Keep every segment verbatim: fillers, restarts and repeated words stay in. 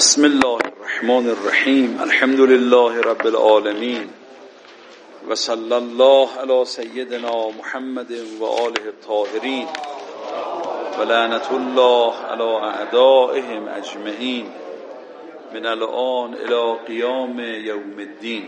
بسم الله الرحمن الرحیم. الحمد لله رب العالمین و صلی الله علی سیدنا محمد و آله الطاهرین و لعنت الله علی اعدائهم اجمعین من الآن الی قیام یوم الدین.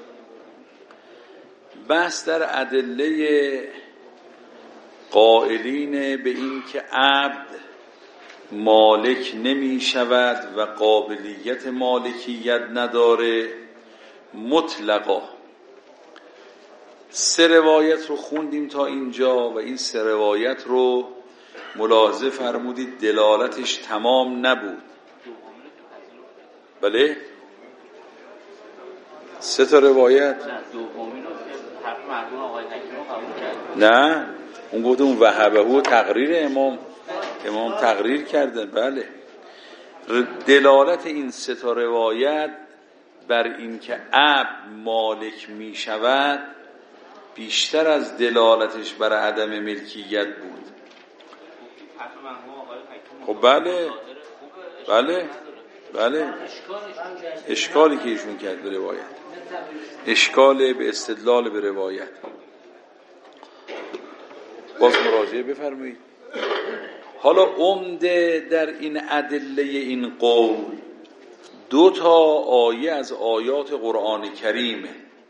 بحث در ادله قائلین به این که عبد مالک نمی شود و قابلیت مالکیت نداره مطلقا. سه روایت رو خوندیم تا اینجا و این سه روایت رو ملاحظه فرمودید دلالتش تمام نبود. بله؟ سه تا روایت؟ نه، اون گفت اون وهبه و تقریر امام امام تقریر کردن. بله، دلالت این سه تا روایت بر این که عبد مالک می شود بیشتر از دلالتش بر عدم ملکیت بود. خب بله بله بله اشکالی که ایشون کرد به روایت، اشکال به استدلال به روایت. باز مراجعه بفرمایید. حالا عمده در این ادله این قول دو تا آیه از آیات قرآن کریمه.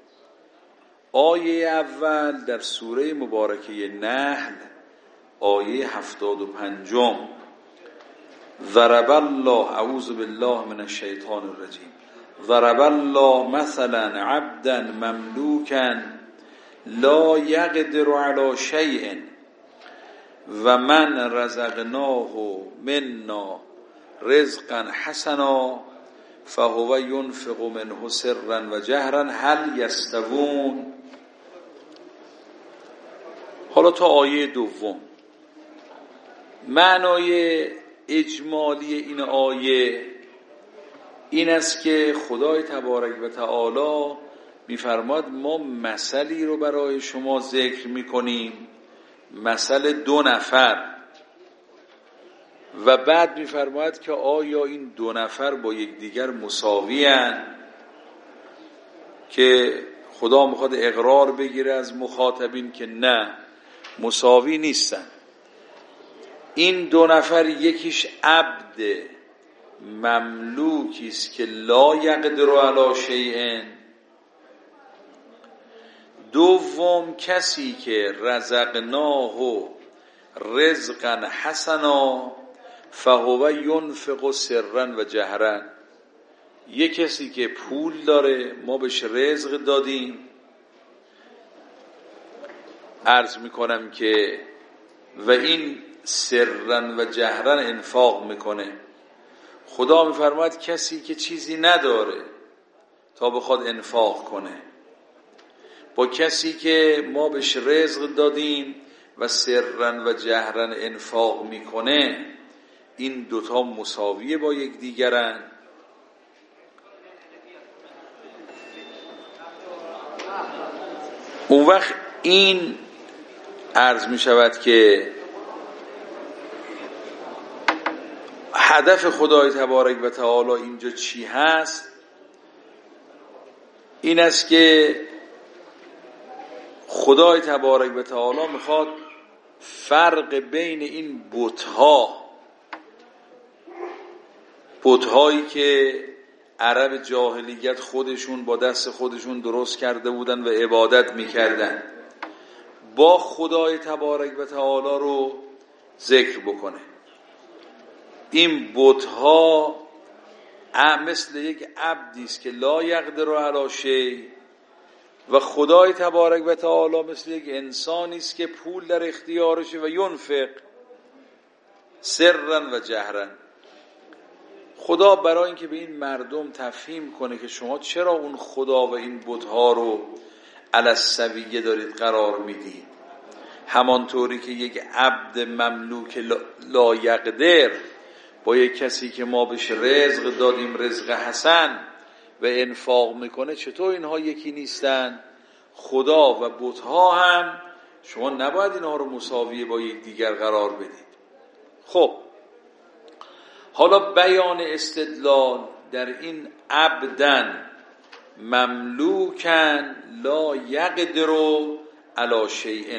آیه اول در سوره مبارکه نحل آیه هفتاد و پنجم، ضرب الله، اعوذ بالله من الشیطان الرجیم، ضرب الله مثلا عبدا مملوکا لا یقدر علی شیء و من رزقناه منا رزقا حسنا فهو ينفق منه سرا و جهرا هل یستوون. حالا تا آیه دوم. معنای اجمالی این آیه این است که خدای تبارک و تعالی می‌فرماد ما مثلی رو برای شما ذکر می‌کنیم، مثل دو نفر، و بعد می‌فرماید که آیا این دو نفر با یکدیگر مساوی اند؟ که خدا می‌خواد اقرار بگیره از مخاطبین که نه، مساوی نیستن. این دو نفر یکیش عبد مملوکی است که لا یقدر علی شیء، دوم کسی که رزقناه رزقا حسنا فهو ينفق سرا و جهرا، یک کسی که پول داره ما بهش رزق دادیم، عرض میکنم که و این سرا و جهرا انفاق میکنه. خدا میفرماید کسی که چیزی نداره تا بخواد انفاق کنه با کسی که ما بهش رزق دادیم و سرا و جهرا انفاق میکنه، این دوتا مساویه با یک دیگرن. اون وقت این عرض می شود که هدف خدای تبارک و تعالی اینجا چی هست؟ این است که خدای تبارک و تعالی میخواد فرق بین این بت‌ها، بت‌هایی که عرب جاهلیت خودشون با دست خودشون درست کرده بودن و عبادت میکردن، با خدای تبارک و تعالی رو ذکر بکنه. این بت‌ها مثل یک عبدی است که لا یقدر علی شیء و خدای تبارک و تعالی مثل یک انسانی است که پول در اختیارشه و ینفق سرا و جهرا. خدا برای اینکه به این مردم تفهیم کنه که شما چرا اون خدا و این بت‌ها رو علی السویه دارید قرار میدید، همانطوری که یک عبد مملوک لا یقدر با یک کسی که ما بهش رزق دادیم رزق حسن و انفاق میکنه، چطور اینها یکی نیستن؟ خدا و بت‌ها هم شما نباید اینها رو مساویه با یک دیگر قرار بدید. خب حالا بیان استدلال در این عبدن مملوکن لا یقدر علی شیء.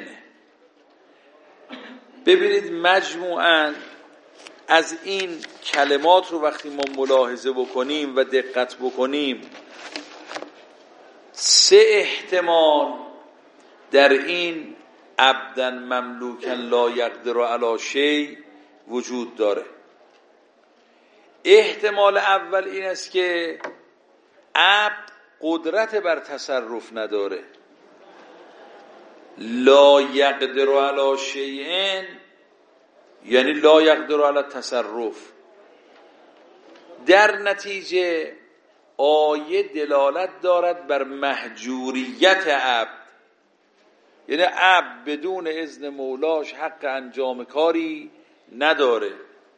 ببینید مجموعاً از این کلمات رو وقتی ما ملاحظه بکنیم و دقت بکنیم، سه احتمال در این عبدن مملوکن لا یقدر علی شیء وجود داره. احتمال اول این است که عبد قدرت بر تصرف نداره. لا یقدر علی شیء یعنی لا یقدر علی تصرف. در نتیجه آیه دلالت دارد بر مهجوریت عبد، یعنی عبد بدون اذن مولاش حق انجام کاری نداره،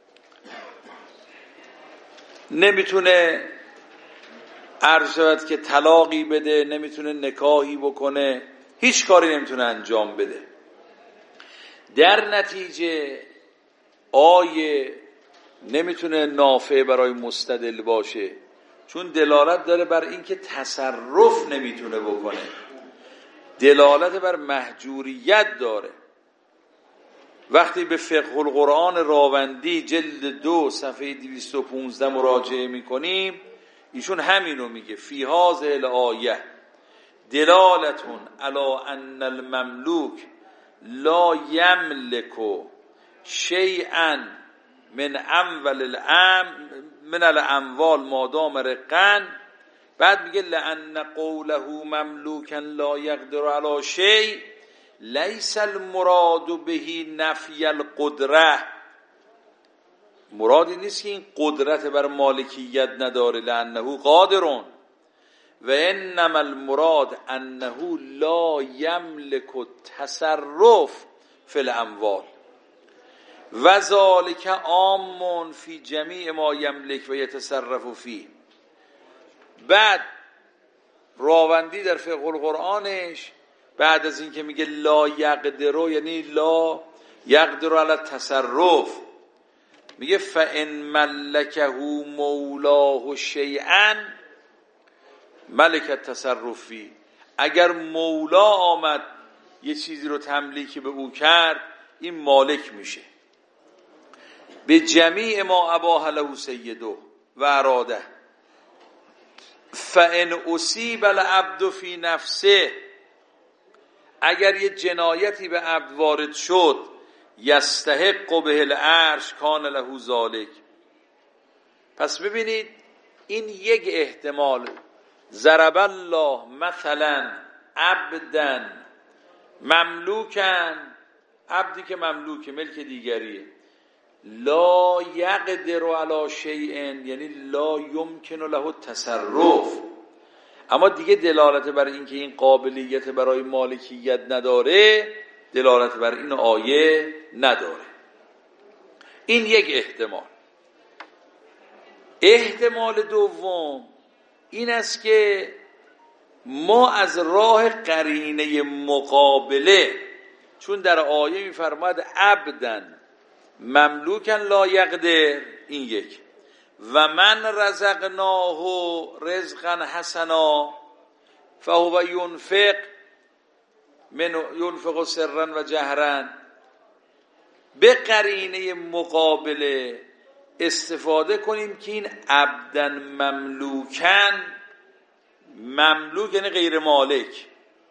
نمیتونه عرض شود که طلاقی بده، نمیتونه نکاحی بکنه، هیچ کاری نمیتونه انجام بده. در نتیجه آیه نمیتونه نافع برای مستدل باشه، چون دلالت داره بر اینکه تصرف نمیتونه بکنه، دلالت بر مهجوریت داره. وقتی به فقه القرآن راوندی جلد دو صفحه دویست و پانزده مراجعه میکنیم، ایشون همینو میگه: فی هذه الآیه دلالتون علی ان المملوک لا یملک شیئا من اموال الام من الاموال مادام رقن. بعد میگه لأن قوله مملوکا لا یقدر علی شیء لیس المراد به نفی القدره. مرادی نیست که این قدرت بر مالکیت نداره، لأنه قادرون، و انما المراد انه لا یملک التصرف فی الاموال و ذالک عام فی جمیع ما یملک و یتصرف فیه. بعد راوندی در فقه القرآنش بعد از این که میگه لا یقدر یعنی لا یقدر علی التصرف، میگه فان ملکه مولاه شیئا ملک التصرف فیه. اگر مولا آمد یه چیزی رو تملیک به او کرد، این مالک میشه. به جمیع ما اباح له سیده و اراده. فان اصیب العبد فی نفسه، اگر یه جنایتی به عبد وارد شد، یستحق به العرش کان له ذالک. پس ببینید این یک احتمال. ضرب الله مثلا عبدا مملوکن، عبدی که مملوکه، ملک دیگریه، لا یقدر علی شیء یعنی لا یمکن له تصرف، اما دیگه دلالت بر این که این قابلیت برای مالکیت نداره، دلالت بر این آیه نداره. این یک احتمال. احتمال دوم این است که ما از راه قرینه مقابله، چون در آیه می‌فرماد عبدن مملوکن لا یقدر، این یک، و من رزقناه رزقا حسنا فهو ينفق من ينفق سرا و جهرا، به قرینه مقابله استفاده کنیم که این عبدن مملوکن، مملوک یعنی غیر مالک.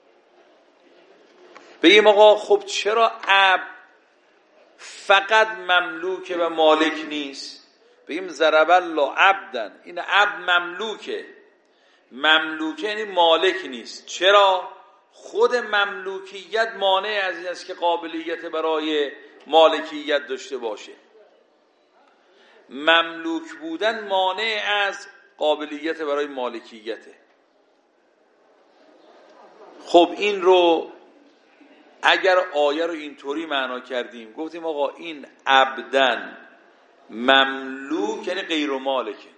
بگیم آقا خب چرا عبد فقط مملوکه و مالک نیست؟ بگیم ضرب الله عبدن، این عبد مملوکه، مملوکه یعنی مالک نیست. چرا؟ خود مملوکیت مانع از این است که قابلیت برای مالکیت داشته باشه. مملوک بودن مانع از قابلیت برای مالکیته. خب این رو اگر آیه رو اینطوری معنا کردیم، گفتیم آقا این عبدن مملوک یعنی غیر مالکه.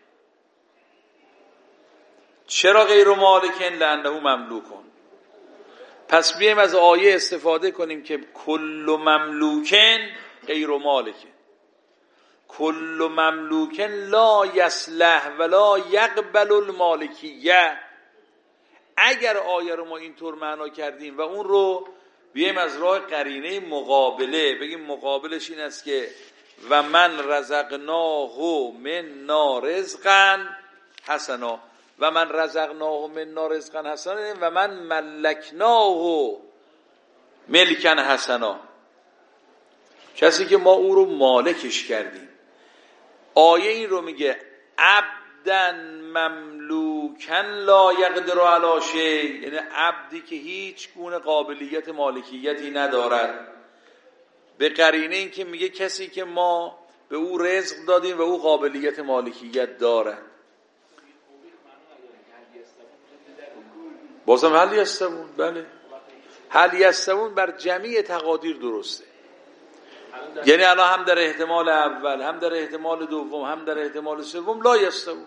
چرا غیر مالکن؟ لأنه مملوکن. پس بیایم از آیه استفاده کنیم که کل مملوکن غیر مالکه. کل مملوک لا یصلح ولا یقبل المالکیه. اگر آیه رو ما اینطور معنا کردیم و اون رو بیایم از راه قرینه مقابله بگیم مقابلش این است که و من رزقناه منا رزقا حسنا و من رزقناه منا رزقا حسنا و من ملکناه ملکا حسنا، کسی که ما او رو مالکش کردیم. آیه این رو میگه عبدا مملوکا لا یقدر علی شیء، یعنی عبدی که هیچ گونه قابلیت مالکیتی ندارد، به قرینه این که میگه کسی که ما به او رزق دادیم و او قابلیت مالکیت دارد. بازم هل یستوون، بله هل یستوون بر جمیع تقادیر درسته، یعنی الان هم در احتمال اول هم در احتمال دوم هم در احتمال سوم لا یستوون.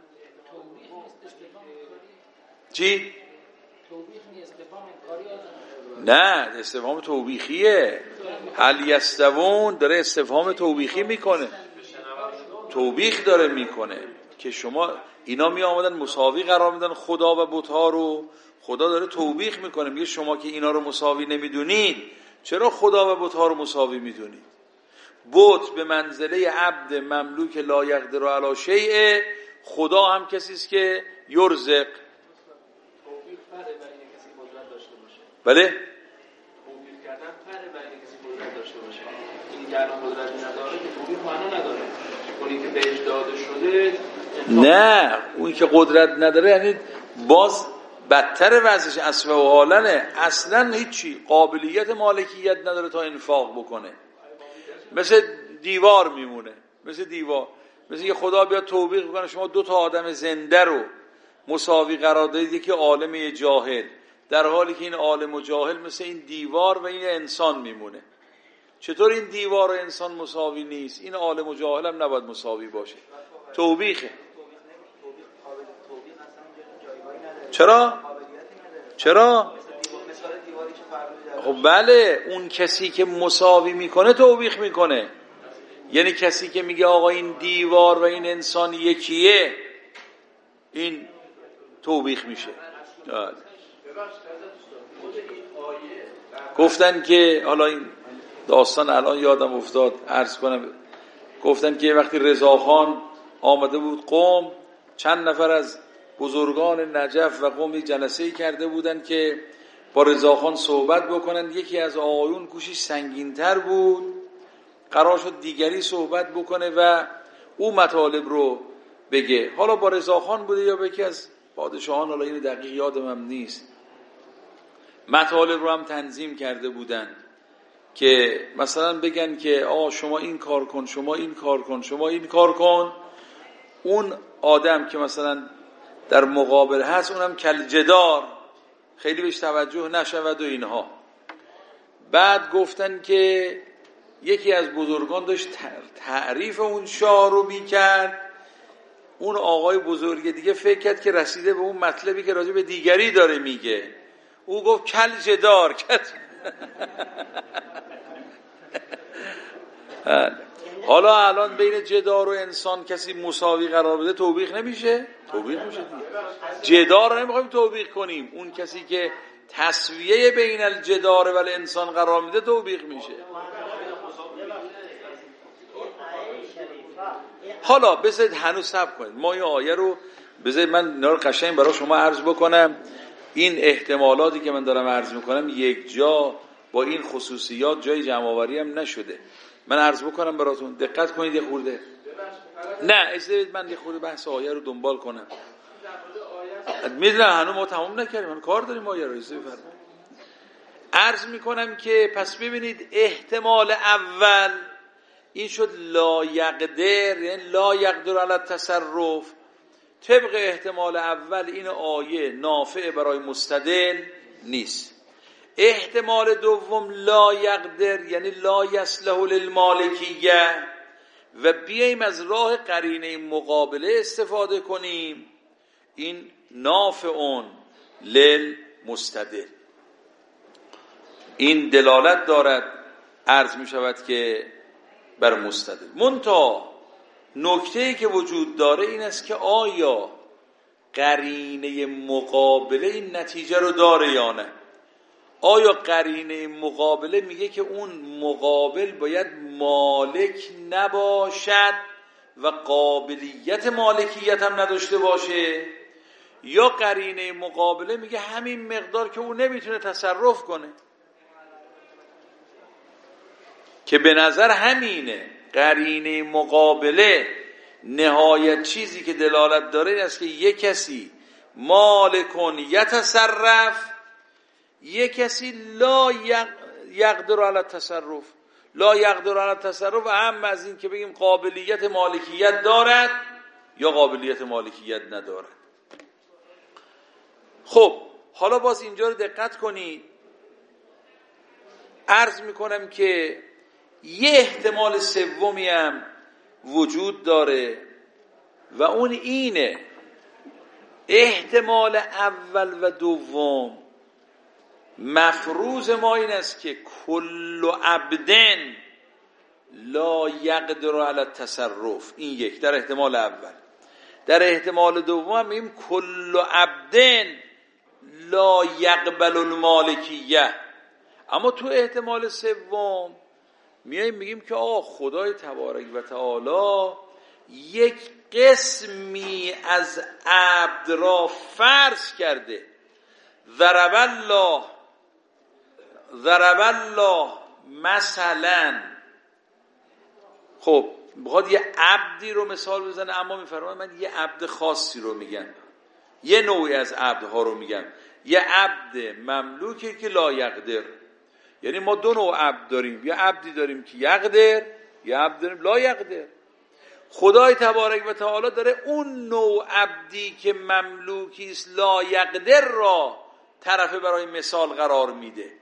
چی؟ نه استفهام توبیخیه. هل یستوون داره استفهام توبیخی میکنه، توبیخ داره میکنه که شما اینا می آمدن مساوی قرار میدن خدا و بت‌ها رو. خدا داره توبیخ میکنه، میگه شما که اینا رو مساوی نمیدونید چرا خدا و بت‌ها رو مساوی میدونید؟ بت به منزله عبد مملوک لا یقدر علی شیء، خدا هم کسی است که یرزق. بله توبیخ کردن فرق برای کسی قدرت داشته باشه. این که الان قدرت نداره که توبیخ معنا نداره. اونی که بهش داده شده نه، اونی که قدرت نداره یعنی باز بدتر وضعش اسوأ و حالنه، اصلا هیچی قابلیت مالکیت نداره تا انفاق بکنه، مثل دیوار میمونه، مثل دیوار، مثل که خدا بیاد توبیخ بکنه شما دو تا آدم زنده رو مساوی قرار دادید، یکی عالم یه جاهل، در حالی که این عالم و جاهل مثل این دیوار و این انسان میمونه. چطور این دیوار و انسان مساوی نیست؟ این عالم و جاهل هم نباید مساوی باشه. توبیخه. چرا؟ چرا؟ خب بله، اون کسی که مساوی میکنه توبیخ میکنه، یعنی کسی که میگه آقا این دیوار و این انسان یکیه، این توبیخ میشه. گفتن که حالا این داستان الان یادم افتاد عرض کنم، گفتن که وقتی رضاخان آمده بود قم، چند نفر از بزرگان نجف و قم جلسه‌ای کرده بودن که با رضاخان صحبت بکنن. یکی از آقایون گوشش سنگین‌تر بود، قرار شد دیگری صحبت بکنه و او مطالب رو بگه. حالا با رضاخان بوده یا با یکی از پادشاهان، حالا این دقیق یادم هم نیست. مطالب رو هم تنظیم کرده بودن که مثلا بگن که آ شما این کار کن، شما این کار کن، شما این کار کن. اون آدم که مثلا در مقابل هست اونم کل جدار، خیلی بهش توجه نشود و اینها. بعد گفتن که یکی از بزرگان داشت تعریف اون شاه رو میکرد، اون آقای بزرگ دیگه فکر کرد که رسیده به اون مطلبی که راجع به دیگری داره میگه. او گفت کل جدار. حالا الان بین جدار و انسان کسی مساوی قرار بده توبیخ نمیشه؟ توبیخ میشه دیگه. جدار رو نمیخوایم توبیخ کنیم، اون کسی که تسویه بین الجدار و الانسان قرار میده توبیخ میشه. حالا بذارید هنوز صبر کنید، ما این آیه رو بذارید من اینا رو قشنگ برای شما عرض بکنم. این احتمالاتی که من دارم عرض میکنم یک جا با این خصوصیات جای جمع آوری هم نشده. من عرض بکنم براتون، دقت کنید یه خورده. نه اجازه من یه خورده بحث آیه رو دنبال کنم. میدونم هنوز ما تمام نکردیم، من کار داریم آیه رو. اجازه بفرمایید عرض میکنم که پس ببینید احتمال اول این شد لا یقدر، یعنی لا یقدر علی التصرف. طبق احتمال اول این آیه نافع برای مستدل نیست. احتمال دوم لا یقدر یعنی لا یصلح للمالکیه، و بیاییم از راه قرینه مقابله استفاده کنیم، این نافع للمستدل. این دلالت دارد عرض می شود که بر مستدل. منتها نکته‌ای که وجود داره این است که آیا قرینه مقابله این نتیجه رو داره یا نه. آیا قرینه مقابله میگه که اون مقابل باید مالک نباشد و قابلیت مالکیت هم نداشته باشه، یا قرینه مقابله میگه همین مقدار که اون نمیتونه تصرف کنه؟ که به نظر همینه. قرینه مقابله نهایت چیزی که دلالت داره این است که یک کسی مالکون یتصرف، یک کسی لا یقدر علی التصرف. لا یقدر علی التصرف هم از این که بگیم قابلیت مالکیت دارد یا قابلیت مالکیت ندارد. خب حالا باز اینجا رو دقت کنید. عرض میکنم که یه احتمال سومی هم وجود داره و اون اینه: احتمال اول و دوم مفروض ما این است که کل عبدن لا یقدر علی التصرف. این یک در احتمال اول. در احتمال دوم هم میگیم کل عبدن لا یقبل المالکیه. اما تو احتمال سوم میایم میگیم که آه خدای تبارک و تعالی یک قسمی از عبد را فرض کرده. ضرب الله ضرب الله مثلا. خب بخواد یه عبدی رو مثال بزنه، اما میفرماید من یه عبد خاصی رو میگم، یه نوعی از عبدها رو میگم. یه عبد مملوکی که لا یقدر. یعنی ما دو نوع عبد داریم، یه عبدی داریم که یقدر، یه عبد داریم لا یقدر. خدای تبارک و تعالی داره اون نوع عبدی که مملوکی است لا یقدر را طرفه برای مثال قرار میده.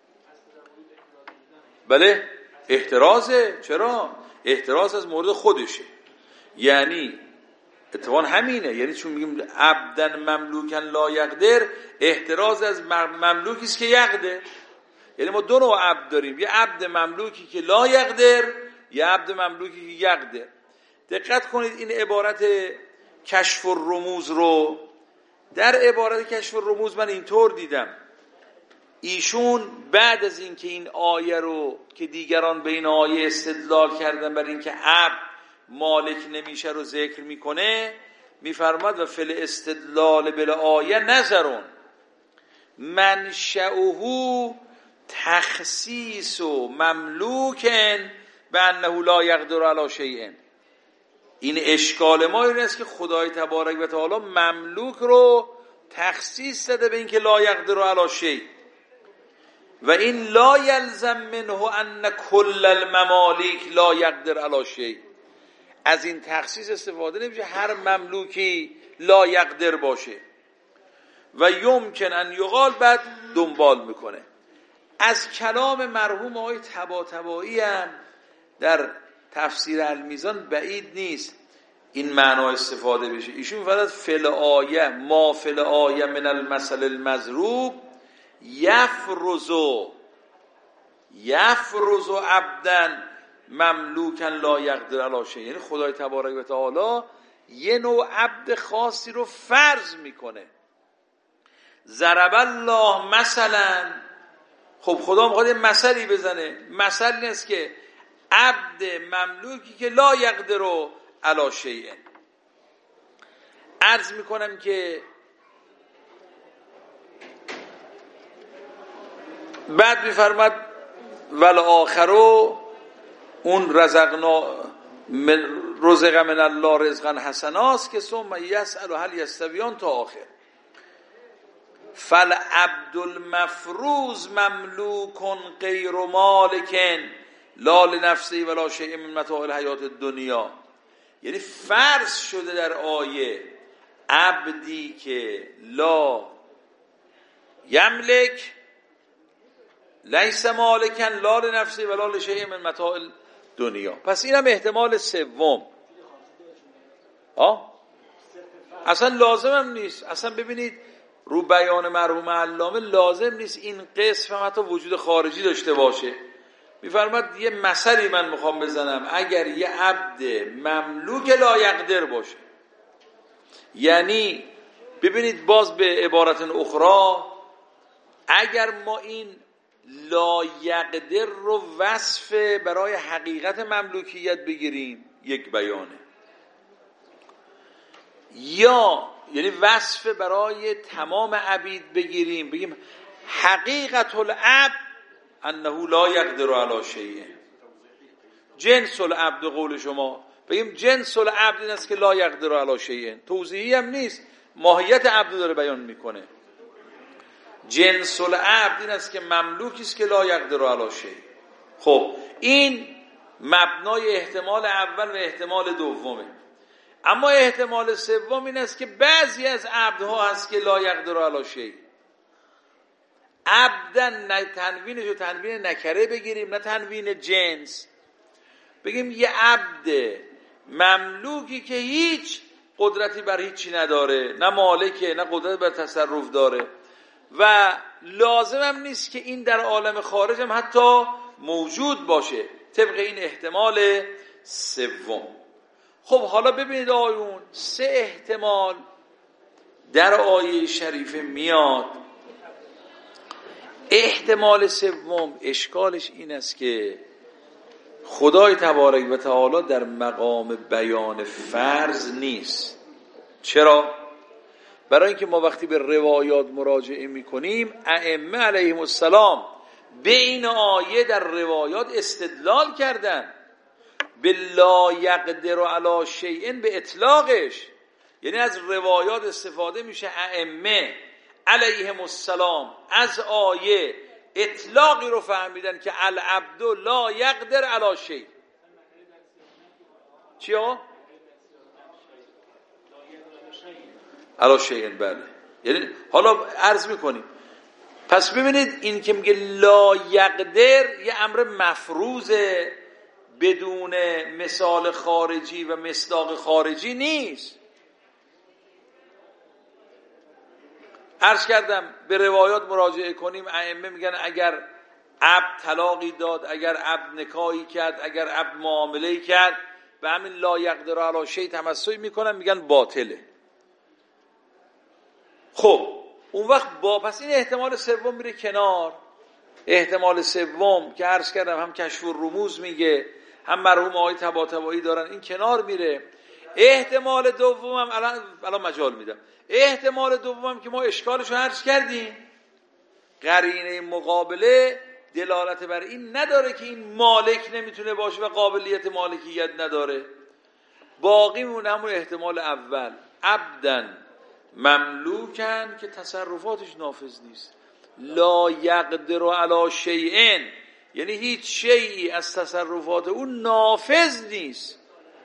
بله احترازه. چرا؟ احتراز از مورد خودشه. یعنی اتفاقا همینه. یعنی چون میگیم عبدن مملوکن لا یقدر، احتراز از مملوکی است که یقدر. یعنی ما دو نوع عبد داریم، یه عبد مملوکی که لا یقدر، یه عبد مملوکی که یقدر. دقت کنید این عبارت کشف الرموز رو. در عبارت کشف الرموز من اینطور دیدم، ایشون بعد از اینکه این آیه رو که دیگران به این آیه استدلال کردن بر اینکه عبد مالک نمیشه رو ذکر میکنه، میفرماد و فل استدلال بلا آیه نظرون منشأه تخصیص و مملوکن به انه لا یقدر علی شیء. این اشکال ما این است که خدای تبارک و تعالی مملوک رو تخصیص داده به اینکه لا یقدر علی شیء، و این لا یلزم منه ان کل الممالک لا یقدر علی شیء. از این تخصیص استفاده نمیشه هر مملوکی لا یقدر باشه. و یمکن ان یقال، بعد دنبال میکنه از کلام مرحوم آقای طباطبایی هم در تفسیر المیزان بعید نیست این معنا استفاده بشه. ایشون می‌فرماید فل آیه ما فل آیه من المثل المضروب یفرزو یفرزو عبدن مملوکن لا یقدر علی شیء. یعنی خدای تبارک و تعالی یه نوع عبد خاصی رو فرض میکنه. ضرب الله مثلا. خب خدا میخواد یه مثلی بزنه. مثل این است که عبد مملوکی که لا یقدر علی شیء. عرض میکنم که بعد میفرماد والآخرو، اون رزقنا من رزق من الله رزقا حسناست که ثم یسأل هل یستویان تا آخر. فالعبد المفروض مملوک غیر مالک لا لنفسه ولا شیء من متاع الحیات الدنیا. یعنی فرض شده در آیه عبدی که لا یملک لیس مالکن لا لنفسه ولا لشیء من متاع الدنیا. پس اینم احتمال سوم. آه اصلا لازم هم نیست. اصلا ببینید رو بیان مرحوم علامه لازم نیست این قسم هم حتی وجود خارجی داشته باشه. میفرماد یه مثلی من میخوام بزنم، اگر یه عبد مملوک لا یقدر باشه، یعنی ببینید باز به عبارت اخرى، اگر ما این لا یقدر رو وصف برای حقیقت مملوکیت بگیریم یک بیانه، یا یعنی وصف برای تمام عبید بگیریم بگیم حقیقت العبد انه لا یقدر علی شیء، جنس العبد قول شما بگیم جنس العبد این است که لا یقدر علی شیء، توضیحی هم نیست، ماهیت عبد داره بیان میکنه. جنس العبد این است که مملوکی است که لا یقدر علی شیء. خب این مبنای احتمال اول و احتمال دومه. اما احتمال سوم این است که بعضی از عبدها هست که لا یقدر علی شیء. عبدن نه تنوینش رو تنوین نکره بگیریم نه تنوین جنس، بگیم یه عبد مملوکی که هیچ قدرتی بر هیچی نداره، نه مالکه نه قدرت بر تصرف داره و لازم هم نیست که این در عالم خارج هم حتی موجود باشه، طبق این احتمال سوم. خب حالا ببینید آیون سه احتمال در آیه شریفه میاد. احتمال سوم اشکالش این است که خدای تبارک و تعالی در مقام بیان فرض نیست. چرا؟ برای اینکه ما وقتی به روایات مراجعه میکنیم ائمه علیهم السلام به این آیه در روایات استدلال کردن به لا یقدر علی شیء به اطلاقش، یعنی از روایات استفاده میشه ائمه علیهم السلام از آیه اطلاقی رو فهمیدن که العبد لا یقدر علی شیء. چیا؟ علی شیء، بله. یعنی حالا عرض میکنیم پس ببینید این که میگه لا یقدر یه امر مفروضه بدون مثال خارجی و مصداق خارجی نیست. عرض کردم به روایات مراجعه کنیم ائمه میگن اگر عبد طلاقی داد، اگر عبد نکاحی کرد، اگر عبد معامله‌ای کرد، به همین لا یقدر علی شیء تمسک میکنن، میگن باطله. خب اون وقت با پس این احتمال سوم میره کنار. احتمال سوم که عرض کردم هم کشف الرموز میگه هم مرحوم آقای طباطبایی دارن، این کنار میره. احتمال دومم الان الان مجال میدم. احتمال دومم که ما اشکالش رو عرض کردیم، قرینه مقابله دلالت بر این نداره که این مالک نمیتونه باشه و قابلیت مالکیت نداره. باقی مون همون احتمال اول، عبدن مملوکن که تصرفاتش نافذ نیست، لا یقدر علی شیء یعنی هیچ شیئی از تصرفات اون نافذ نیست.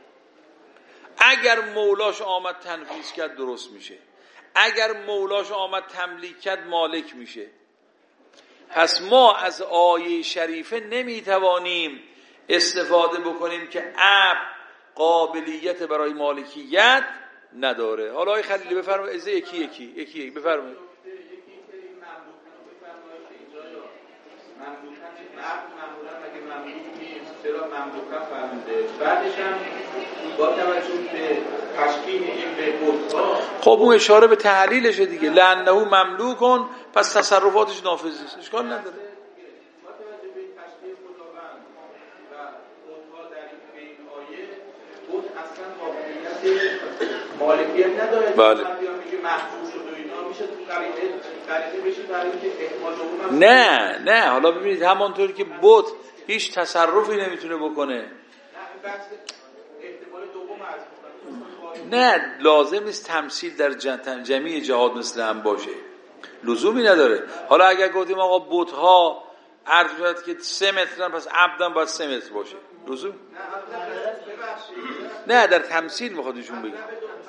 اگر مولاش آمد تنفیذ کرد درست میشه، اگر مولاش آمد تملیک کرد مالک میشه. پس ما از آیه شریفه نمیتوانیم استفاده بکنیم که عبد قابلیت برای مالکیت نداره. حالا آقای خلیلی بفرمایید از یکی یکی یکی یکی بفرمایید. چرا مملوکا فرموده؟ بعدش هم با توجه به تشکیل این به بودها، خب اون اشاره به تعلیلشه دیگه، لأنه مملوکن پس تصرفاتش نافذ است، اشکال نداره. با توجه به تشکیل خداوند و بودها در این آیه، بود اصلا قابلیت مالکیت نداره. بله. میگه محجوب شد و اینا میشه تو قرینه قرینه بشه برای اینکه احتمال دوم. نه نه حالا ببینید همانطوری که بود هیچ تصرفی نمیتونه بکنه. نه لازم نیست تمثیل در جمعی جهاد مثل هم باشه، لزومی نداره. حالا اگر گفتیم آقا بت‌ها عرض شد که سه مترن پس عبدن باید سه متر باشه، لزوم نه در تمثیل میخواد ایشون بگه.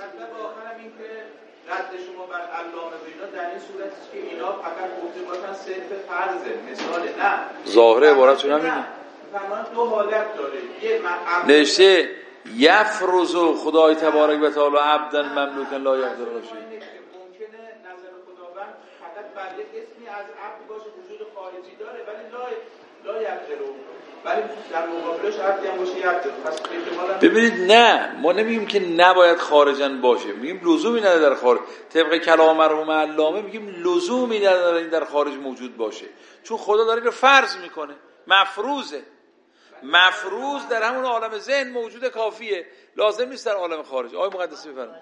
رد شما بر علامه بینا در این صورت است که اینا فقط گفته باشن صرف فرضه، مثال نه ظاهره عبارتشون همینه. فرمان دو حالت داره، یه نوشته یفرض خدای تبارک و تعالی عبدا مملوکا لا یقدر علی شیء. ممکنه نظر خداوند فقط بر یک اسمی از عبد باشه وجود خارجی داره، ولی لا لا یقدرون، ولی در مقابلش عبدی هم باشه یقدرون. پس احتمالاً ببینید نه، ما نمیگیم که نباید خارجن باشه، میگیم لزومی نداره در خارج. طبق کلام مرحوم علامه میگیم لزومی نداره این در خارج موجود باشه، چون خدا داره اینو فرض میکنه، مفروضه. مفروض در همون عالم ذهن موجود کافیه، لازم نیست در عالم خارج. آقای مقدسی بفرمایید.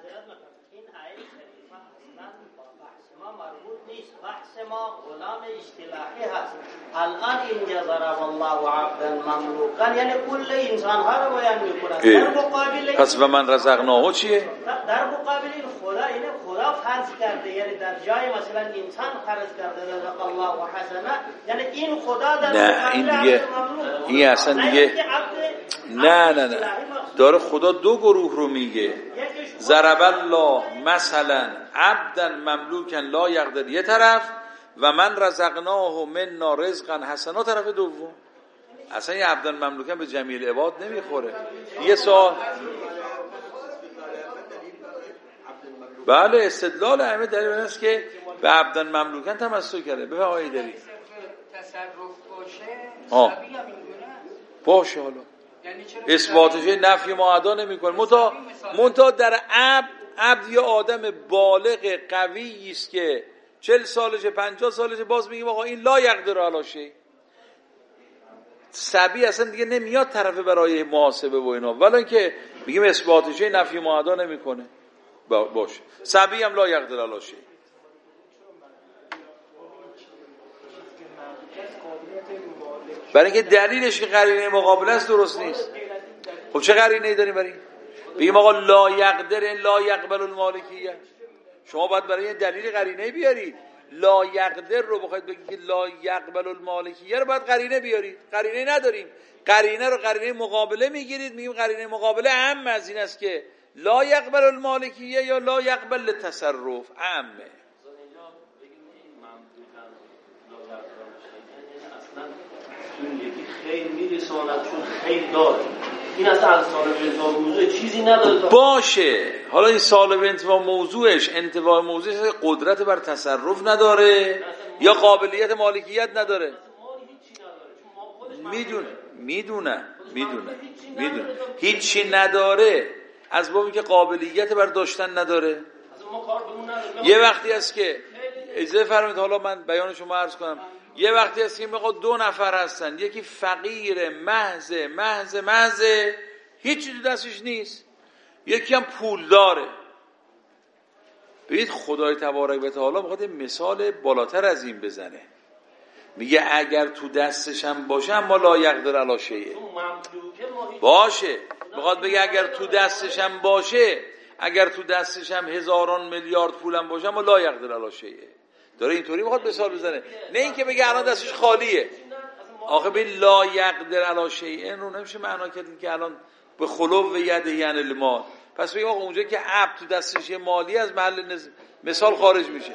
بحث ما غلام اصطلاحی هست. الان اینجا ضرب الله عبدا مملوکا یعنی کل انسان ها رو بیان میکنه. در مقابل پس و من رزقناه چیه؟ در مقابل این خدا اینه خدا فرض کرده، یعنی در جای مثلا انسان فرض کرده رزق الله و حسنه، یعنی این خدا در نه این دیگه این اصلا دیگه نه نه نه داره خدا دو گروه رو میگه. ضرب الله مثلا عبدا مملوکا لا یقدر یه طرف، و من رزقناه منا رزقا حسنا طرف دوم. اصلا یه عبدا مملوکا به جمیع العباد نمیخوره. یه سوال بله استدلال ائمه دلیل این است که به عبدا مملوکا تمسک کرده. بفرمایید داری تصرف باشه ها سبی هم اینگونه باشه، حالا اثباتش نفی معادا نمیکنه. منتها منتها در عبد عبد یا آدم بالغ قوی است که چهل سالشه پنجاه سالشه، باز میگیم آقا این لا یقدر علی شیء. صبی اصلا دیگه نمیاد طرف برای محاسبه و اینا، ولی که میگیم اثباتش نفی معادا نمیکنه. باشه صبی هم لا یقدر علی شیء. برای اینکه دلیلش که قرینه مقابله است درست نیست. خب چه قرینه‌ای داریم برای این؟ بگیم آقا لا یقدر لا یقبل المالکیه. شما باید برای این دلیل قرینه بیارید. لا یقدر رو بخواید بگید که لا یقبل المالکیه رو باید قرینه بیارید. قرینه نداریم. قرینه رو قرینه مقابله میگیرید، میگیم قرینه مقابله اهم از این است که لا یقبل المالکیه یا لا یقبل التصرف عامه. این یکی خیر میرساند چون خیر داره. این اصلا از سالب انتباه موضوع چیزی نداره باشه. حالا این سالب انتباه موضوعش انتباه موضوعش قدرت بر تصرف نداره یا قابلیت مالکیت نداره. میدونه میدونه میدونه میدونه هیچی نداره از بابی که قابلیت بر داشتن نداره. یه وقتی است که اجازه فرمایید حالا من بیان شما عرض کنم. یه وقتی هست که میگه دو نفر هستن، یکی فقیر محض محض محض هیچی تو دستش نیست، یکی هم پول داره. ببینید خدای تبارک و تعالی میخواد مثال بالاتر از این بزنه. میگه اگر تو دستش هم باشه اما لا یقدر علی شیء. باشه میخواد بگه اگر تو دستش هم باشه، اگر تو دستش هم هزاران میلیارد پولم باشه اما لا یقدر علی شیء. داره اینطوری میخواد مثال بزنه، نه اینکه بگه الان دستش خالیه. آخه به لا یقدر علی شیء رو نمیشه معنا کرد که الان به خلو و ید یعنی المال. پس بگیم آقا اونجا که عبد تو دستش یه مالی از محل نز... مثال خارج میشه.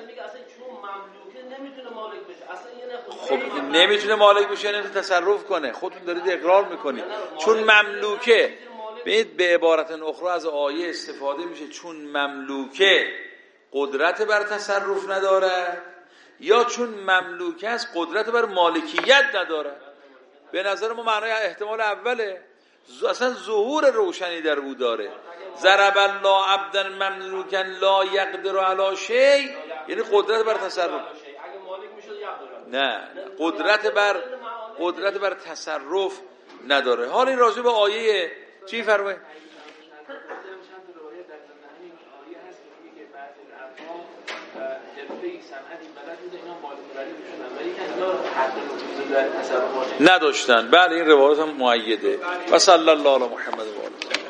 خب نمیتونه مالک بشه، نمیتونه تصرف کنه. خودتون دارید اقرار میکنید چون مملوکه. ببینید به عبارت اخرى از آیه استفاده میشه چون مملوکه قدرت بر تصرف نداره یا چون مملوکه است قدرت بر مالکیت نداره. به نظر ما معنای احتمال اوله، اصلا ظهور روشنی در او داره. ضرب الله عبدا مملوکا لا یقدر علی شیء یعنی قدرت بر تصرف. نه قدرت بر قدرت بر تصرف نداره. حال این راجع به آیه چی فرمایه؟ نداشتن. بله این روایت هم مؤیده. و صلی الله علی محمد و آله.